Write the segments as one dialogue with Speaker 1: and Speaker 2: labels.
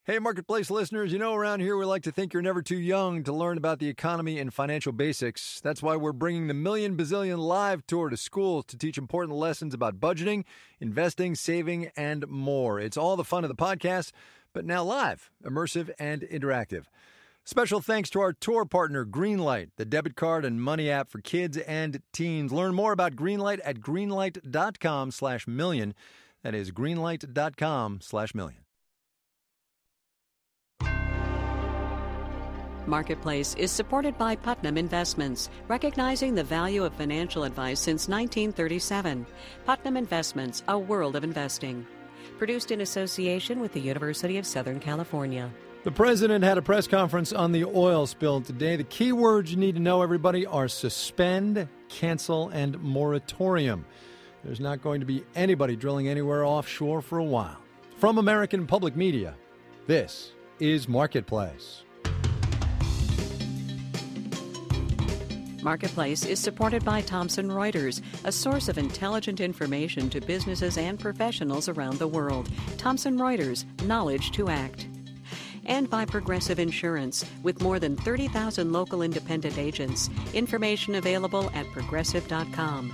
Speaker 1: Hey, Marketplace listeners, around here we like to think you're never too young to learn about the economy and financial basics. That's why we're bringing the Million Bazillion Live Tour to schools to teach important lessons about budgeting, investing, saving, and more. It's all the fun of the podcast, but now live, immersive, and interactive. Special thanks to our tour partner, Greenlight, the debit card and money app for kids and teens. Learn more about Greenlight at greenlight.com/million. That is greenlight.com/million.
Speaker 2: Marketplace is supported by Putnam Investments, recognizing the value of financial advice since 1937. Putnam Investments, a world of investing. Produced in association with the University of Southern California.
Speaker 1: The president had a press conference on the oil spill today. The key words you need to know, everybody, are suspend, cancel, and moratorium. There's not going to be anybody drilling anywhere offshore for a while. From American Public Media, this is Marketplace.
Speaker 2: Marketplace is supported by Thomson Reuters, a source of intelligent information to businesses and professionals around the world. Thomson Reuters, knowledge to act. And by Progressive Insurance, with more than 30,000 local independent agents. Information available at progressive.com.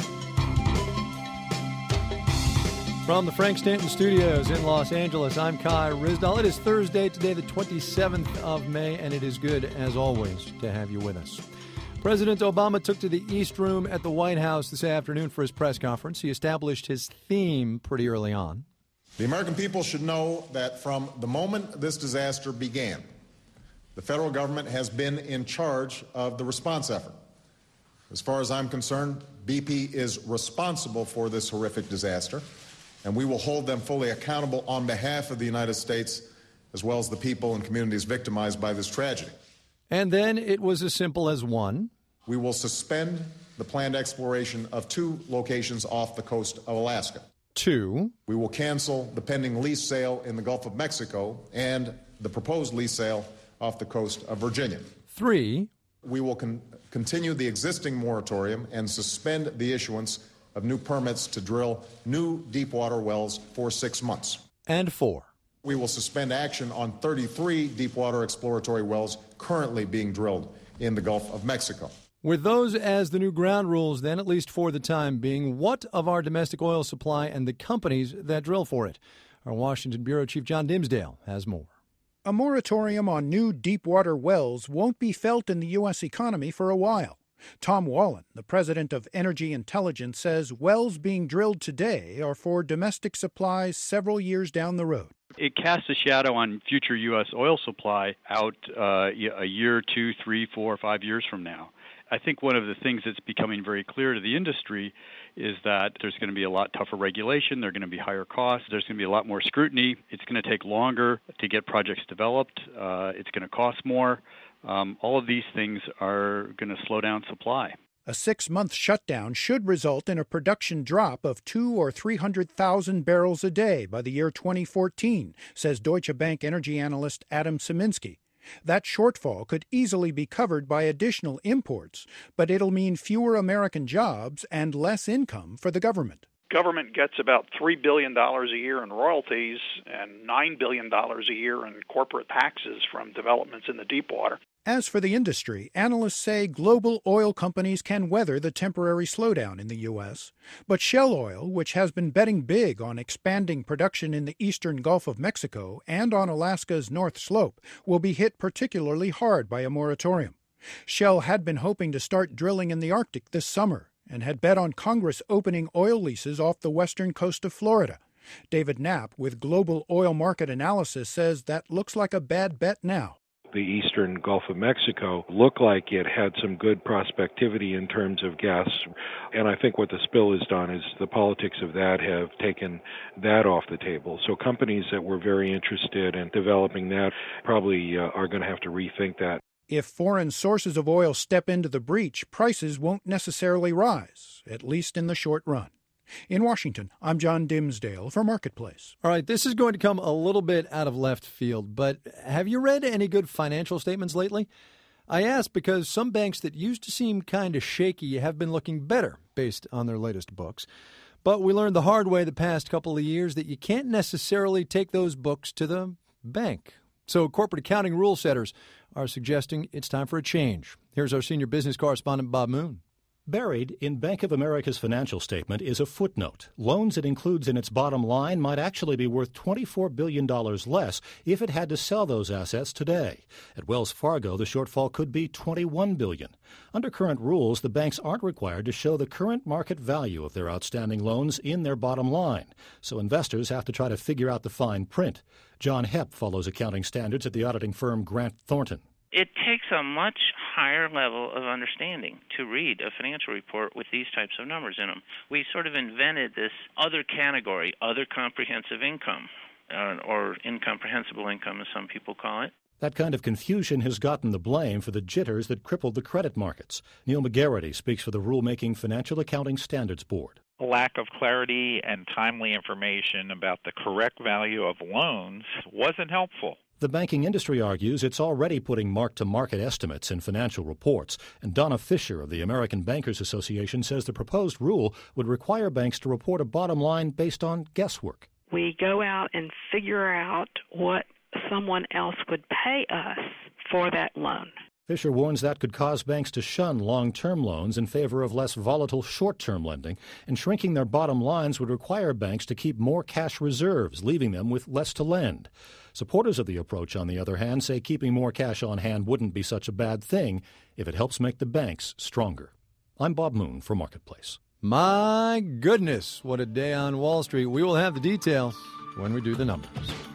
Speaker 1: From the Frank Stanton Studios in Los Angeles, I'm Kai Ryssdal. It is Thursday, today the 27th of May, and it is good, as always, to have you with us. President Obama took to the East Room at the White House this afternoon for his press conference. He established his theme pretty early on.
Speaker 3: The American people should know that from the moment this disaster began, the federal government has been in charge of the response effort. As far as I'm concerned, BP is responsible for this horrific disaster, and we will hold them fully accountable on behalf of the United States, as well as the people and communities victimized by this tragedy.
Speaker 1: And then it was as simple as one.
Speaker 3: We will suspend the planned exploration of 2 locations off the coast of Alaska.
Speaker 1: 2.
Speaker 3: We will cancel the pending lease sale in the Gulf of Mexico and the proposed lease sale off the coast of Virginia.
Speaker 1: 3.
Speaker 3: We will continue the existing moratorium and suspend the issuance of new permits to drill new deepwater wells for 6 months.
Speaker 1: And 4.
Speaker 3: We will suspend action on 33 deepwater exploratory wells currently being drilled in the Gulf of Mexico.
Speaker 1: With those as the new ground rules, then, at least for the time being, what of our domestic oil supply and the companies that drill for it? Our Washington Bureau Chief John Dimsdale has more.
Speaker 4: A moratorium on new deepwater wells won't be felt in the U.S. economy for a while. Tom Wallen, the president of Energy Intelligence, says wells being drilled today are for domestic supplies several years down the road.
Speaker 5: It casts a shadow on future U.S. oil supply out a year, 2, 3, 4, 5 years from now. I think one of the things that's becoming very clear to the industry is that there's going to be a lot tougher regulation, there are going to be higher costs, there's going to be a lot more scrutiny, it's going to take longer to get projects developed, it's going to cost more. All of these things are going to slow down supply.
Speaker 4: A 6-month shutdown should result in a production drop of 200,000 or 300,000 barrels a day by the year 2014, says Deutsche Bank energy analyst Adam Szyminski. That shortfall could easily be covered by additional imports, but it'll mean fewer American jobs and less income for the government.
Speaker 6: Government gets about $3 billion a year in royalties and $9 billion a year in corporate taxes from developments in the deep water.
Speaker 4: As for the industry, analysts say global oil companies can weather the temporary slowdown in the U.S. But Shell Oil, which has been betting big on expanding production in the eastern Gulf of Mexico and on Alaska's North Slope, will be hit particularly hard by a moratorium. Shell had been hoping to start drilling in the Arctic this summer and had bet on Congress opening oil leases off the western coast of Florida. David Knapp with Global Oil Market Analysis says that looks like a bad bet now.
Speaker 7: The eastern Gulf of Mexico looked like it had some good prospectivity in terms of gas. And I think what the spill has done is the politics of that have taken that off the table. So companies that were very interested in developing that probably are going to have to rethink that.
Speaker 4: If foreign sources of oil step into the breach, prices won't necessarily rise, at least in the short run. In Washington, I'm John Dimsdale for Marketplace.
Speaker 1: All right, this is going to come a little bit out of left field, but have you read any good financial statements lately? I ask because some banks that used to seem kind of shaky have been looking better based on their latest books. But we learned the hard way the past couple of years that you can't necessarily take those books to the bank. So corporate accounting rule setters are suggesting it's time for a change. Here's our senior business correspondent, Bob Moon.
Speaker 8: Buried in Bank of America's financial statement is a footnote. Loans it includes in its bottom line might actually be worth $24 billion less if it had to sell those assets today. At Wells Fargo, the shortfall could be $21 billion. Under current rules, the banks aren't required to show the current market value of their outstanding loans in their bottom line, so investors have to try to figure out the fine print. John Hepp follows accounting standards at the auditing firm Grant Thornton.
Speaker 9: It takes a much higher level of understanding to read a financial report with these types of numbers in them. We sort of invented this other category, other comprehensive income, or incomprehensible income, as some people call it.
Speaker 8: That kind of confusion has gotten the blame for the jitters that crippled the credit markets. Neil McGarity speaks for the Rulemaking Financial Accounting Standards Board.
Speaker 10: A lack of clarity and timely information about the correct value of loans wasn't helpful.
Speaker 8: The banking industry argues it's already putting mark-to-market estimates in financial reports, and Donna Fisher of the American Bankers Association says the proposed rule would require banks to report a bottom line based on guesswork.
Speaker 11: We go out and figure out what someone else would pay us for that loan.
Speaker 8: Fisher warns that could cause banks to shun long-term loans in favor of less volatile short-term lending, and shrinking their bottom lines would require banks to keep more cash reserves, leaving them with less to lend. Supporters of the approach, on the other hand, say keeping more cash on hand wouldn't be such a bad thing if it helps make the banks stronger. I'm Bob Moon for Marketplace.
Speaker 1: My goodness, what a day on Wall Street. We will have the details when we do the numbers.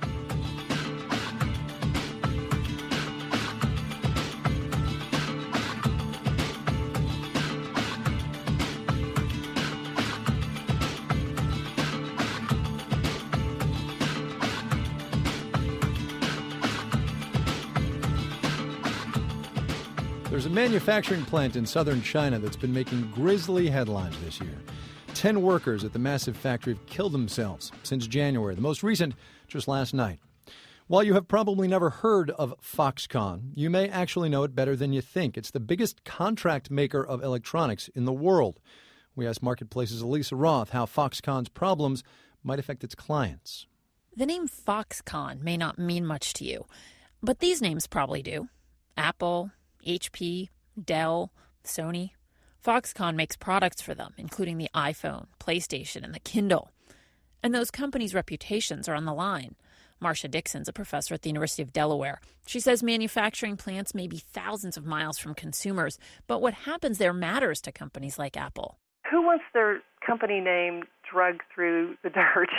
Speaker 1: There's a manufacturing plant in southern China that's been making grisly headlines this year. 10 workers at the massive factory have killed themselves since January, the most recent just last night. While you have probably never heard of Foxconn, you may actually know it better than you think. It's the biggest contract maker of electronics in the world. We asked Marketplace's Elisa Roth how Foxconn's problems might affect its clients.
Speaker 12: The name Foxconn may not mean much to you, but these names probably do. Apple, HP, Dell, Sony. Foxconn makes products for them, including the iPhone, PlayStation, and the Kindle. And those companies' reputations are on the line. Marcia Dixon's a professor at the University of Delaware. She says manufacturing plants may be thousands of miles from consumers, but what happens there matters to companies like Apple.
Speaker 13: Who wants their company name dragged through the dirt,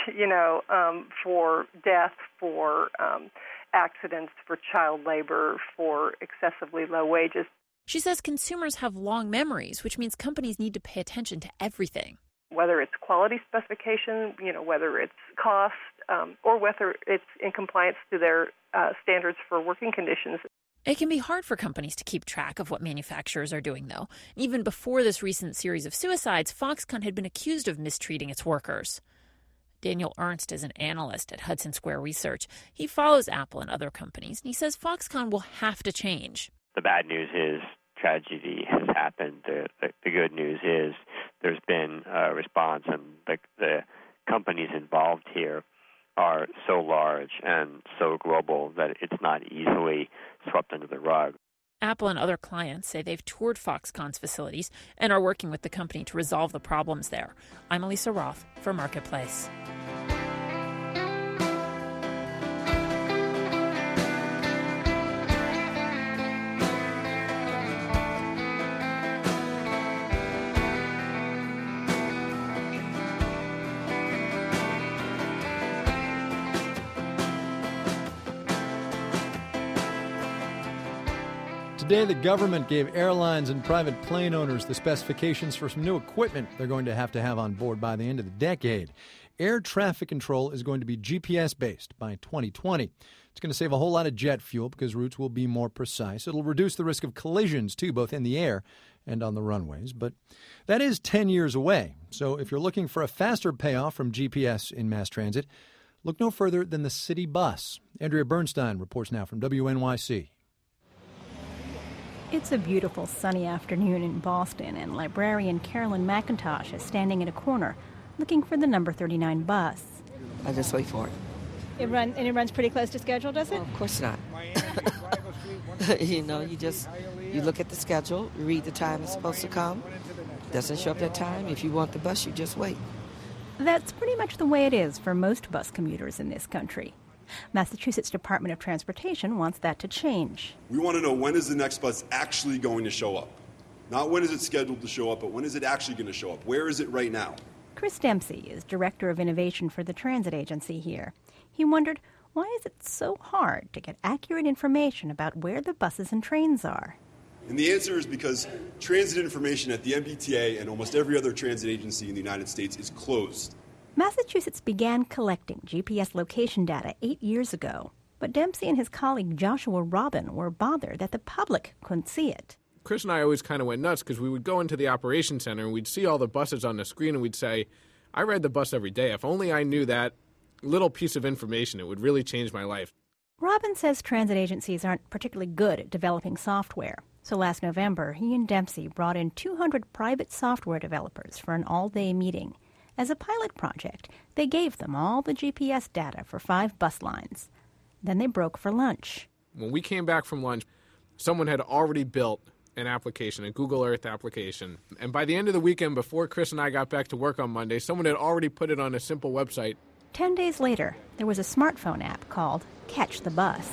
Speaker 13: for death, for accidents, for child labor, for excessively low wages?
Speaker 12: She says consumers have long memories, which means companies need to pay attention to everything.
Speaker 13: Whether it's quality specification, whether it's cost, or whether it's in compliance to their standards for working conditions.
Speaker 12: It can be hard for companies to keep track of what manufacturers are doing, though. Even before this recent series of suicides, Foxconn had been accused of mistreating its workers. Daniel Ernst is an analyst at Hudson Square Research. He follows Apple and other companies, and he says Foxconn will have to change.
Speaker 14: The bad news is tragedy has happened. The good news is there's been a response, and the companies involved here are so large and so global that it's not easily swept under the rug.
Speaker 12: Apple and other clients say they've toured Foxconn's facilities and are working with the company to resolve the problems there. I'm Elisa Roth for Marketplace.
Speaker 1: Today, the government gave airlines and private plane owners the specifications for some new equipment they're going to have on board by the end of the decade. Air traffic control is going to be GPS-based by 2020. It's going to save a whole lot of jet fuel because routes will be more precise. It'll reduce the risk of collisions, too, both in the air and on the runways. But that is 10 years away. So if you're looking for a faster payoff from GPS in mass transit, look no further than the city bus. Andrea Bernstein reports now from WNYC.
Speaker 15: It's a beautiful sunny afternoon in Boston, and librarian Carolyn McIntosh is standing at a corner looking for the number 39 bus.
Speaker 16: I just wait for it.
Speaker 15: It runs pretty close to schedule, does it?
Speaker 16: Well, of course not. You look at the schedule, you read the time it's supposed to come. Doesn't show up that time. If you want the bus, you just wait.
Speaker 15: That's pretty much the way it is for most bus commuters in this country. Massachusetts Department of Transportation wants that to change.
Speaker 17: We want to know, when is the next bus actually going to show up? Not when is it scheduled to show up, but when is it actually going to show up? Where is it right now?
Speaker 15: Chris Dempsey is Director of Innovation for the Transit Agency here. He wondered, why is it so hard to get accurate information about where the buses and trains are?
Speaker 17: And the answer is because transit information at the MBTA and almost every other transit agency in the United States is closed.
Speaker 15: Massachusetts began collecting GPS location data 8 years ago, but Dempsey and his colleague Joshua Robin were bothered that the public couldn't see it.
Speaker 18: Chris and I always kind of went nuts because we would go into the operations center and we'd see all the buses on the screen and we'd say, I ride the bus every day. If only I knew that little piece of information, it would really change my life.
Speaker 15: Robin says transit agencies aren't particularly good at developing software. So last November, he and Dempsey brought in 200 private software developers for an all-day meeting. As a pilot project, they gave them all the GPS data for 5 bus lines. Then they broke for lunch.
Speaker 18: When we came back from lunch, someone had already built an application, a Google Earth application. And by the end of the weekend, before Chris and I got back to work on Monday, someone had already put it on a simple website.
Speaker 15: 10 days later, there was a smartphone app called Catch the Bus.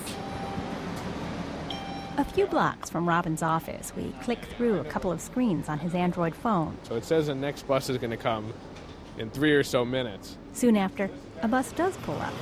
Speaker 15: A few blocks from Robin's office, we click through a couple of screens on his Android phone.
Speaker 18: So it says the next bus is going to come in 3 or so minutes.
Speaker 15: Soon after, a bus does pull up.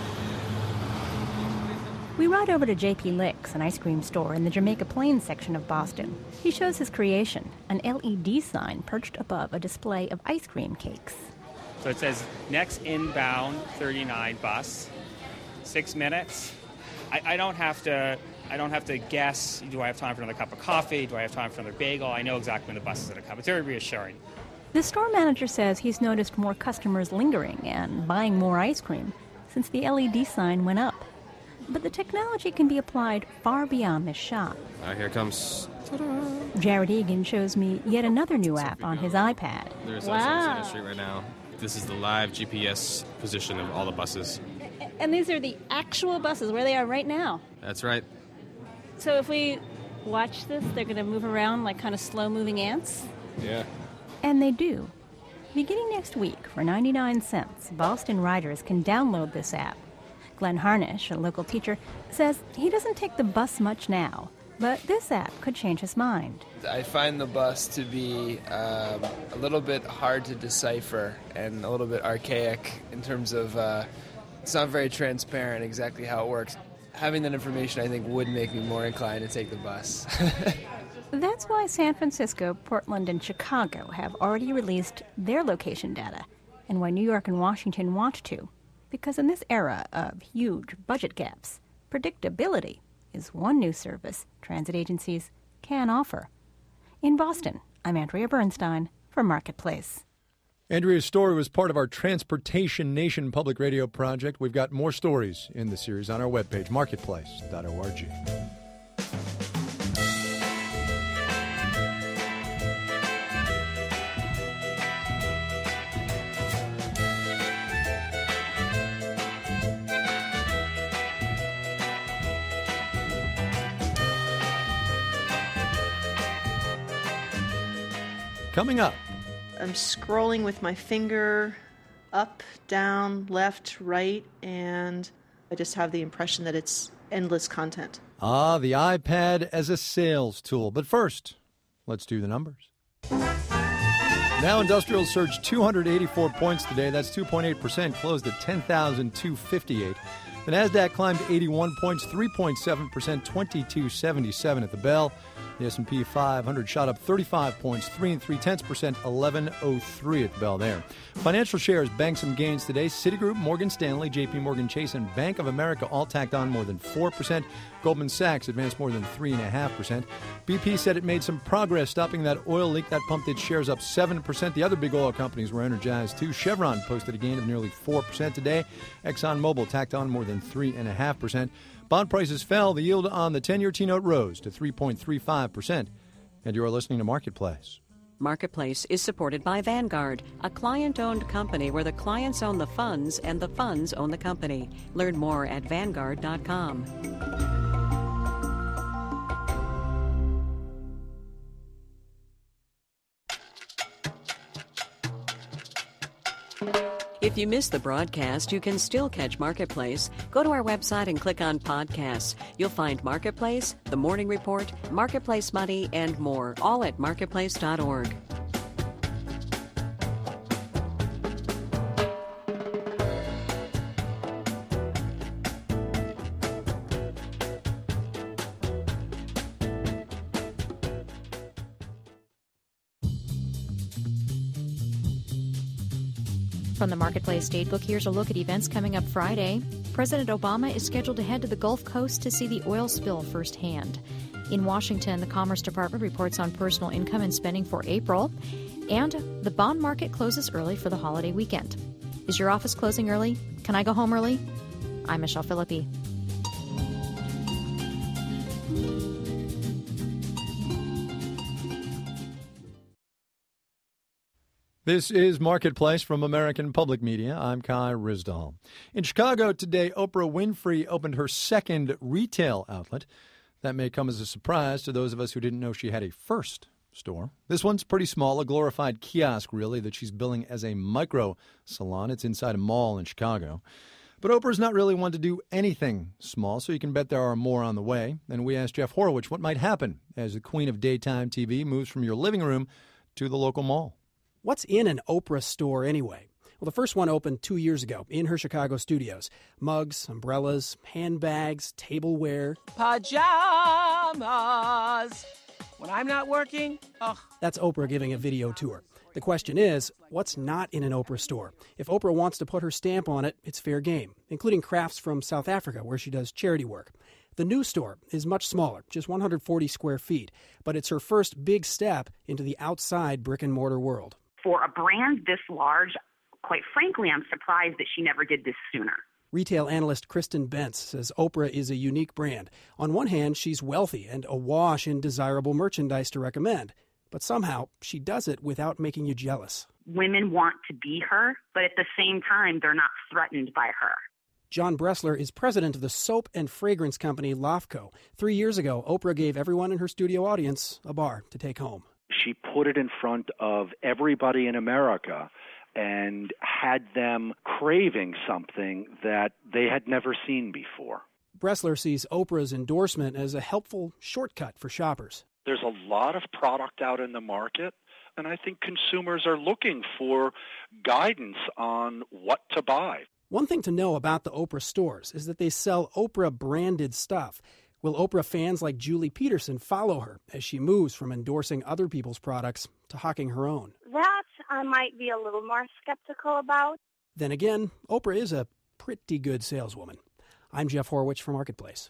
Speaker 15: We ride over to J.P. Lick's, an ice cream store in the Jamaica Plains section of Boston. He shows his creation, an LED sign perched above a display of ice cream cakes.
Speaker 19: So it says, next inbound 39 bus, 6 minutes. I don't have to guess, do I have time for another cup of coffee? Do I have time for another bagel? I know exactly when the bus is going to come. It's very reassuring.
Speaker 15: The store manager says he's noticed more customers lingering and buying more ice cream since the LED sign went up. But the technology can be applied far beyond this shop.
Speaker 20: Here comes... Ta-da.
Speaker 15: Jared Egan shows me yet another new app on his iPad.
Speaker 20: There's ice on the street right now. This is the live GPS position of all the buses.
Speaker 15: And these are the actual buses, where they are right now.
Speaker 20: That's right.
Speaker 15: So if we watch this, they're going to move around like kind of slow-moving ants?
Speaker 18: Yeah.
Speaker 15: And they do. Beginning next week, for 99 cents, Boston riders can download this app. Glenn Harnish, a local teacher, says he doesn't take the bus much now, but this app could change his mind.
Speaker 21: I find the bus to be a little bit hard to decipher and a little bit archaic in terms of it's not very transparent exactly how it works. Having that information, I think, would make me more inclined to take the bus.
Speaker 15: That's why San Francisco, Portland, and Chicago have already released their location data, and why New York and Washington want to. Because in this era of huge budget gaps, predictability is one new service transit agencies can offer. In Boston, I'm Andrea Bernstein for Marketplace.
Speaker 1: Andrea's story was part of our Transportation Nation Public Radio project. We've got more stories in the series on our webpage, marketplace.org. Coming up.
Speaker 22: I'm scrolling with my finger up, down, left, right, and I just have the impression that it's endless content.
Speaker 1: Ah, the iPad as a sales tool. But first, let's do the numbers. Dow Industrial surged 284 points today. That's 2.8%, closed at 10,258. The NASDAQ climbed 81 points, 3.7%, 2277 at the bell. The S&P 500 shot up 35 points, 3 3/10%, 1103 at the bell there. Financial shares banked some gains today. Citigroup, Morgan Stanley, J.P. Morgan Chase, and Bank of America all tacked on more than 4%. Goldman Sachs advanced more than 3.5%. BP said it made some progress stopping that oil leak that pumped its shares up 7%. The other big oil companies were energized too. Chevron posted a gain of nearly 4% today. ExxonMobil tacked on more than 3.5%. Bond prices fell. The yield on the 10-year T-note rose to 3.35%. And you are listening to Marketplace.
Speaker 2: Marketplace is supported by Vanguard, a client-owned company where the clients own the funds and the funds own the company. Learn more at Vanguard.com. If you missed the broadcast, you can still catch Marketplace. Go to our website and click on Podcasts. You'll find Marketplace, The Morning Report, Marketplace Money, and more, all at marketplace.org.
Speaker 3: From the Marketplace Datebook, here's a look at events coming up Friday. President Obama is scheduled to head to the Gulf Coast to see the oil spill firsthand. In Washington, the Commerce Department reports on personal income and spending for April. And the bond market closes early for the holiday weekend. Is your office closing early? Can I go home early? I'm Michelle Philippi.
Speaker 1: This is Marketplace from American Public Media. I'm Kai Ryssdal. In Chicago today, Oprah Winfrey opened her second retail outlet. That may come as a surprise to those of us who didn't know she had a first store. This one's pretty small, a glorified kiosk, really, that she's billing as a micro salon. It's inside a mall in Chicago. But Oprah's not really one to do anything small, so you can bet there are more on the way. And we asked Jeff Horowitz what might happen as the queen of daytime TV moves from your living room to the local mall.
Speaker 23: What's in an Oprah store anyway? Well, the first one opened 2 years ago in her Chicago studios. Mugs, umbrellas, handbags, tableware.
Speaker 24: Pajamas. When I'm not working,
Speaker 23: That's Oprah giving a video tour. The question is, what's not in an Oprah store? If Oprah wants to put her stamp on it, it's fair game, including crafts from South Africa, where she does charity work. The new store is much smaller, just 140 square feet, but it's her first big step into the outside brick-and-mortar world.
Speaker 25: For a brand this large, quite frankly, I'm surprised that she never did this sooner.
Speaker 23: Retail analyst Kristen Bentz says Oprah is a unique brand. On one hand, she's wealthy and awash in desirable merchandise to recommend, but somehow she does it without making you jealous.
Speaker 25: Women want to be her, but at the same time, they're not threatened by her.
Speaker 23: John Bressler is president of the soap and fragrance company LAFCO. 3 years ago, Oprah gave everyone in her studio audience a bar to take home.
Speaker 26: She put it in front of everybody in America and had them craving something that they had never seen before.
Speaker 23: Bressler sees Oprah's endorsement as a helpful shortcut for shoppers.
Speaker 26: There's a lot of product out in the market, and I think consumers are looking for guidance on what to buy.
Speaker 23: One thing to know about the Oprah stores is that they sell Oprah-branded stuff. Will Oprah fans like Julie Peterson follow her as she moves from endorsing other people's products to hawking her own?
Speaker 27: That I might be a little more skeptical about.
Speaker 23: Then again, Oprah is a pretty good saleswoman. I'm Jeff Horowitz for Marketplace.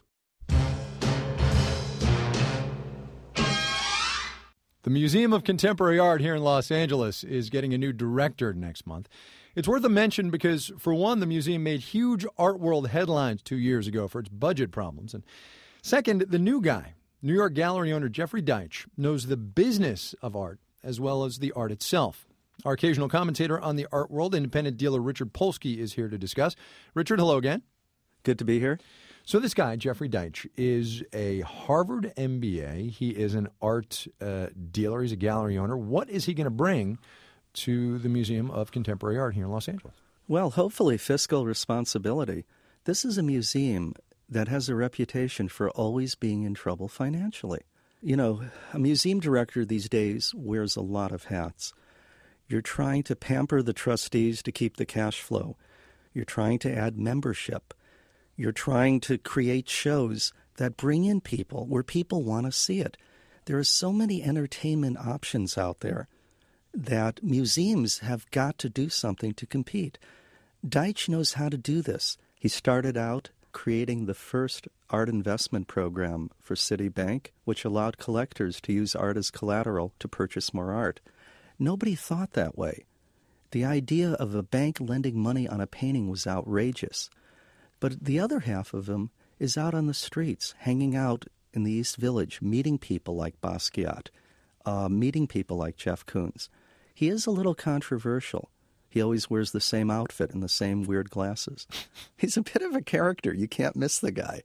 Speaker 1: The Museum of Contemporary Art here in Los Angeles is getting a new director next month. It's worth a mention because, for one, the museum made huge art world headlines 2 years ago for its budget problems. And second, the new guy, New York gallery owner Jeffrey Deitch, knows the business of art as well as the art itself. Our occasional commentator on the art world, independent dealer Richard Polsky, is here to discuss. Richard, hello again.
Speaker 28: Good to be here.
Speaker 1: So this guy, Jeffrey Deitch, is a Harvard MBA. He is an art dealer. He's a gallery owner. What is he going to bring to the Museum of Contemporary Art here in Los Angeles?
Speaker 28: Well, hopefully fiscal responsibility. This is a museum that has a reputation for always being in trouble financially. You know, a museum director these days wears a lot of hats. You're trying to pamper the trustees to keep the cash flow. You're trying to add membership. You're trying to create shows that bring in people where people want to see it. There are so many entertainment options out there that museums have got to do something to compete. Deitch knows how to do this. He started out creating the first art investment program for Citibank, which allowed collectors to use art as collateral to purchase more art. Nobody thought that way. The idea of a bank lending money on a painting was outrageous. But the other half of him is out on the streets, hanging out in the East Village, meeting people like Basquiat, meeting people like Jeff Koons. He is a little controversial. He always wears the same outfit and the same weird glasses. He's a bit of a character. You can't miss the guy.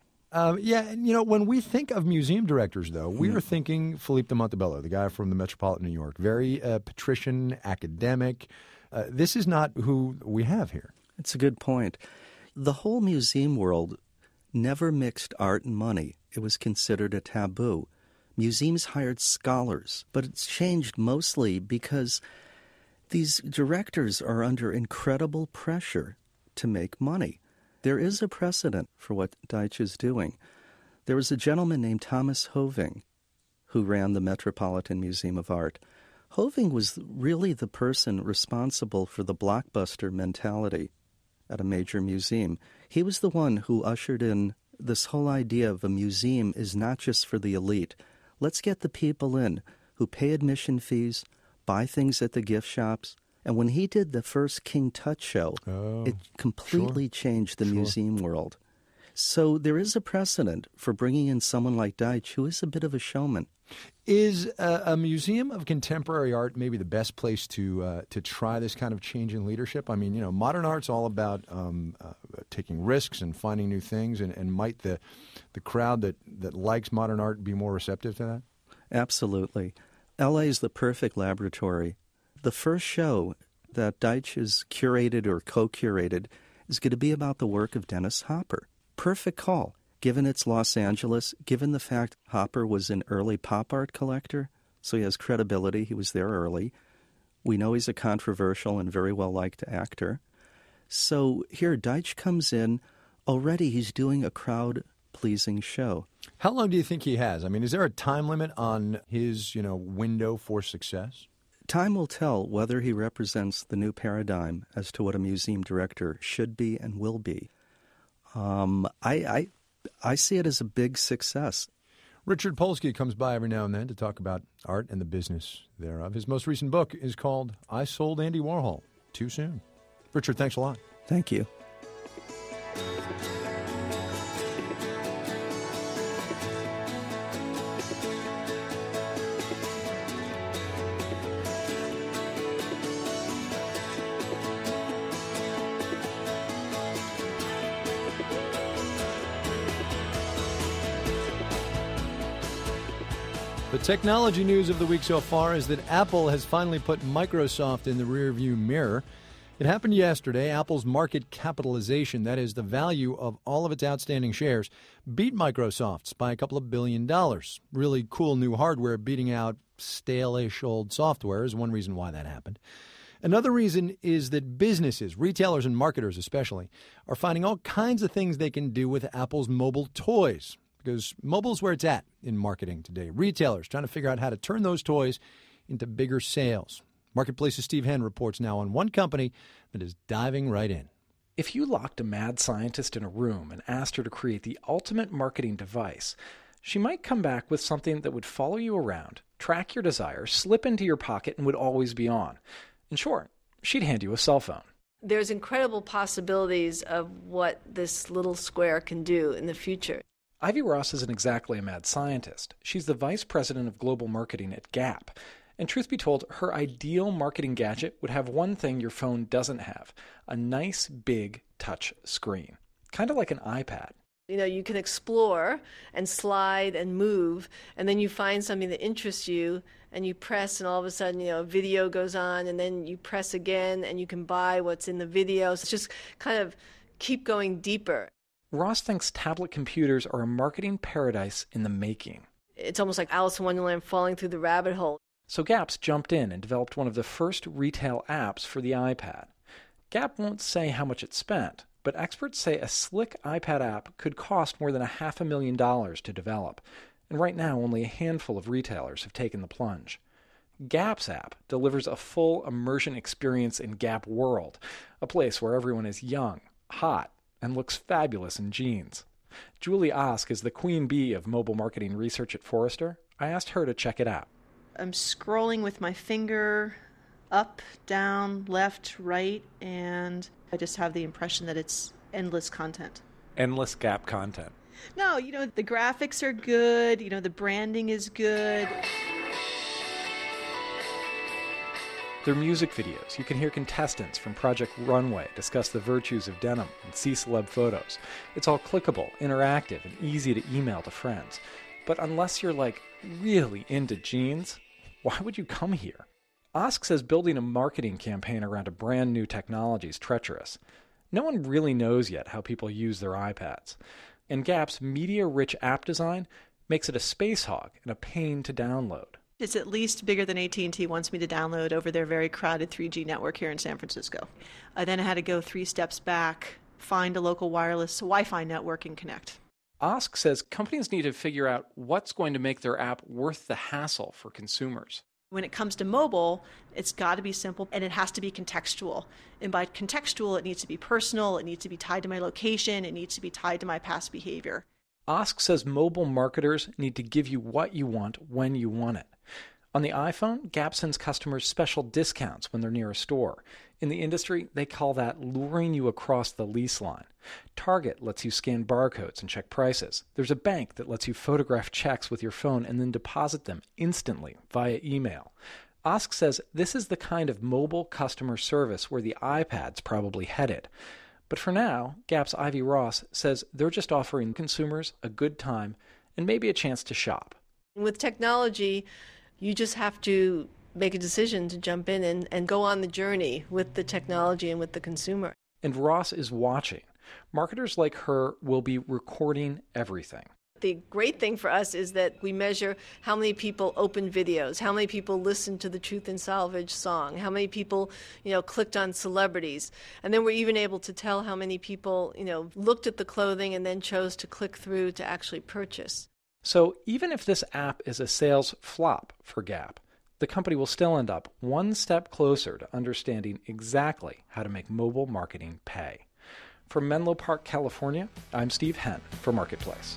Speaker 1: When we think of museum directors, though, we are thinking Philippe de Montebello, the guy from the Metropolitan New York, very patrician, academic. This is not who we have here.
Speaker 28: It's a good point. The whole museum world never mixed art and money. It was considered a taboo. Museums hired scholars, but it's changed mostly because these directors are under incredible pressure to make money. There is a precedent for what Deitch is doing. There was a gentleman named Thomas Hoving who ran the Metropolitan Museum of Art. Hoving was really the person responsible for the blockbuster mentality at a major museum. He was the one who ushered in this whole idea of a museum is not just for the elite. Let's get the people in who pay admission fees, buy things at the gift shops. And when he did the first King Tut show, it completely changed the museum world. So there is a precedent for bringing in someone like Deitch, who is a bit of a showman.
Speaker 1: Is a museum of contemporary art maybe the best place to try this kind of change in leadership? I mean, modern art's all about taking risks and finding new things, and might the crowd that likes modern art be more receptive to that?
Speaker 28: Absolutely. L.A. is the perfect laboratory. The first show that Deitch has curated or co-curated is going to be about the work of Dennis Hopper. Perfect call, given it's Los Angeles, given the fact Hopper was an early pop art collector, so he has credibility. He was there early. We know he's a controversial and very well-liked actor. So here, Deitch comes in. Already he's doing a crowd-pleasing show.
Speaker 1: How long do you think he has? I mean, is there a time limit on his, window for success?
Speaker 28: Time will tell whether he represents the new paradigm as to what a museum director should be and will be. I see it as a big success.
Speaker 1: Richard Polsky comes by every now and then to talk about art and the business thereof. His most recent book is called I Sold Andy Warhol Too Soon. Richard, thanks a lot.
Speaker 28: Thank you.
Speaker 1: The technology news of the week so far is that Apple has finally put Microsoft in the rearview mirror. It happened yesterday. Apple's market capitalization, that is the value of all of its outstanding shares, beat Microsoft's by a couple of $1 billion. Really cool new hardware beating out stale-ish old software is one reason why that happened. Another reason is that businesses, retailers and marketers especially, are finding all kinds of things they can do with Apple's mobile toys. Because mobile's where it's at in marketing today. Retailers trying to figure out how to turn those toys into bigger sales. Marketplace's Steve Henn reports now on one company that is diving right in.
Speaker 4: If you locked a mad scientist in a room and asked her to create the ultimate marketing device, she might come back with something that would follow you around, track your desires, slip into your pocket, and would always be on. In short, she'd hand you a cell phone.
Speaker 5: There's incredible possibilities of what this little square can do in the future.
Speaker 4: Ivy Ross isn't exactly a mad scientist. She's the vice president of global marketing at Gap. And truth be told, her ideal marketing gadget would have one thing your phone doesn't have: a nice big touch screen. Kind of like an iPad.
Speaker 5: You can explore and slide and move, and then you find something that interests you, and you press, and all of a sudden, a video goes on, and then you press again, and you can buy what's in the video. So it's just kind of keep going deeper.
Speaker 4: Ross thinks tablet computers are a marketing paradise in the making.
Speaker 5: It's almost like Alice in Wonderland falling through the rabbit hole.
Speaker 4: So Gap's jumped in and developed one of the first retail apps for the iPad. Gap won't say how much it spent, but experts say a slick iPad app could cost more than $500,000 to develop. And right now, only a handful of retailers have taken the plunge. Gap's app delivers a full immersion experience in Gap World, a place where everyone is young, hot, and looks fabulous in jeans. Julie Osk is the queen bee of mobile marketing research at Forrester. I asked her to check it out.
Speaker 22: I'm scrolling with my finger up, down, left, right, and I just have the impression that it's endless content.
Speaker 4: Endless Gap content.
Speaker 22: No, the graphics are good, the branding is good.
Speaker 4: Their music videos, you can hear contestants from Project Runway discuss the virtues of denim and see celeb photos. It's all clickable, interactive, and easy to email to friends. But unless you're really into jeans, why would you come here? Osk says building a marketing campaign around a brand new technology is treacherous. No one really knows yet how people use their iPads. And Gap's media-rich app design makes it a space hog and a pain to download.
Speaker 22: It's at least bigger than AT&T wants me to download over their very crowded 3G network here in San Francisco. I then had to go 3 steps back, find a local wireless Wi-Fi network, and connect.
Speaker 4: Osk says companies need to figure out what's going to make their app worth the hassle for consumers.
Speaker 22: When it comes to mobile, it's got to be simple and it has to be contextual. And by contextual, it needs to be personal, it needs to be tied to my location, it needs to be tied to my past behavior.
Speaker 4: Osk says mobile marketers need to give you what you want when you want it. On the iPhone, Gap sends customers special discounts when they're near a store. In the industry, they call that luring you across the lease line. Target lets you scan barcodes and check prices. There's a bank that lets you photograph checks with your phone and then deposit them instantly via email. Osk says this is the kind of mobile customer service where the iPad's probably headed. But for now, Gap's Ivy Ross says they're just offering consumers a good time and maybe a chance to shop.
Speaker 5: With technology, you just have to make a decision to jump in and go on the journey with the technology and with the consumer.
Speaker 4: And Ross is watching. Marketers like her will be recording everything.
Speaker 5: The great thing for us is that we measure how many people open videos, how many people listened to the Truth in Salvage song, how many people, clicked on celebrities. And then we're even able to tell how many people, looked at the clothing and then chose to click through to actually purchase.
Speaker 4: So even if this app is a sales flop for Gap, the company will still end up one step closer to understanding exactly how to make mobile marketing pay. From Menlo Park, California, I'm Steve Henn for Marketplace.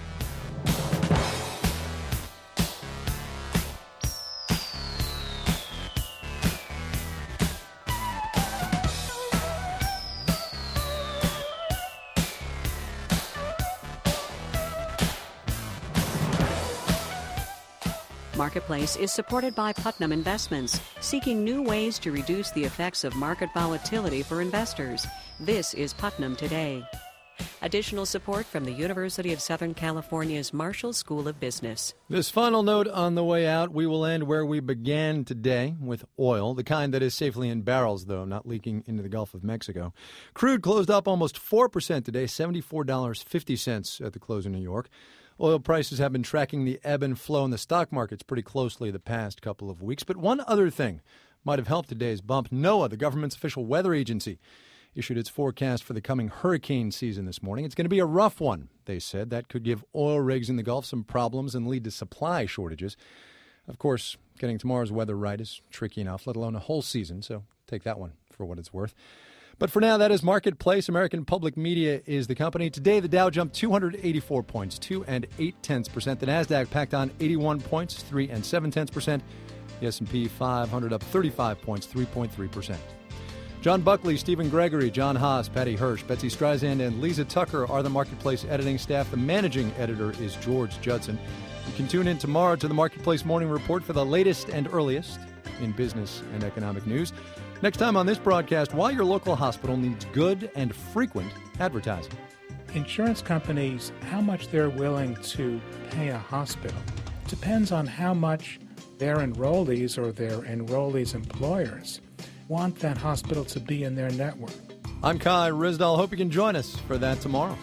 Speaker 2: Marketplace is supported by Putnam Investments, seeking new ways to reduce the effects of market volatility for investors. This is Putnam Today. Additional support from the University of Southern California's Marshall School of Business.
Speaker 1: This final note on the way out, we will end where we began today with oil, the kind that is safely in barrels, though, not leaking into the Gulf of Mexico. Crude closed up almost 4% today, $74.50 at the close in New York. Oil prices have been tracking the ebb and flow in the stock markets pretty closely the past couple of weeks. But one other thing might have helped today's bump. NOAA, the government's official weather agency, issued its forecast for the coming hurricane season this morning. It's going to be a rough one, they said. That could give oil rigs in the Gulf some problems and lead to supply shortages. Of course, getting tomorrow's weather right is tricky enough, let alone a whole season, so take that one for what it's worth. But for now, that is Marketplace. American Public Media is the company. Today, the Dow jumped 284 points, 2 8/10%. The Nasdaq packed on 81 points, 3 7/10%. The S&P 500 up 35 points, 3.3%. John Buckley, Stephen Gregory, John Haas, Patty Hirsch, Betsy Streisand, and Lisa Tucker are the Marketplace editing staff. The managing editor is George Judson. You can tune in tomorrow to the Marketplace Morning Report for the latest and earliest in business and economic news. Next time on this broadcast, why your local hospital needs good and frequent advertising.
Speaker 6: Insurance companies, how much they're willing to pay a hospital depends on how much their enrollees or their enrollees' employers want that hospital to be in their network.
Speaker 1: I'm Kai Rizdal. Hope you can join us for that tomorrow.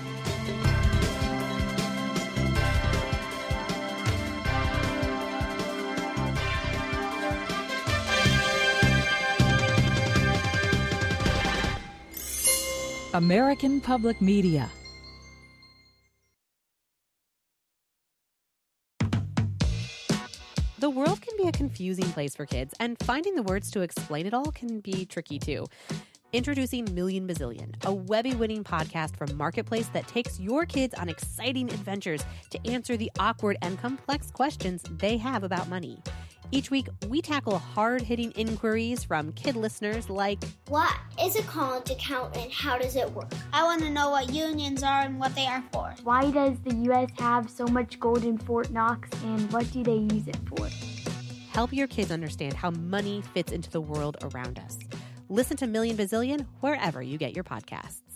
Speaker 7: American Public Media.
Speaker 8: The world can be a confusing place for kids, and finding the words to explain it all can be tricky too. Introducing Million Bazillion, a Webby-winning podcast from Marketplace that takes your kids on exciting adventures to answer the awkward and complex questions they have about money. Each week, we tackle hard-hitting inquiries from kid listeners like,
Speaker 9: what is a college account and how does it work? I want to know what unions are and what they are for.
Speaker 10: Why does the U.S. have so much gold in Fort Knox and what do they use it for?
Speaker 8: help your kids understand how money fits into the world around us. Listen to Million Bazillion wherever you get your podcasts.